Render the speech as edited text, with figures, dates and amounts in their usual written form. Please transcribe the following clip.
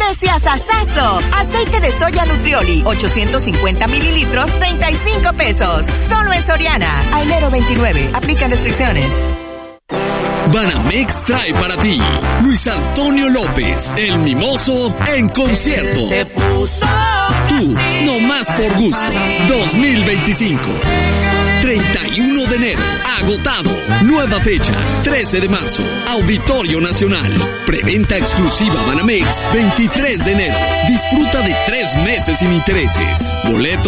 ¡Preciasasazo! Aceite de soya Nutrioli, 850 mililitros, 35 pesos. Solo en Soriana. A enero 29. Aplican restricciones. Banamex trae para ti Luis Antonio López, el mimoso, en concierto. Tú, no más por gusto, 2025. 31 de enero, agotado. Nueva fecha, 13 de marzo, Auditorio Nacional. Preventa exclusiva Banamex, 23 de enero. Disfruta de 3 meses sin intereses. Boletos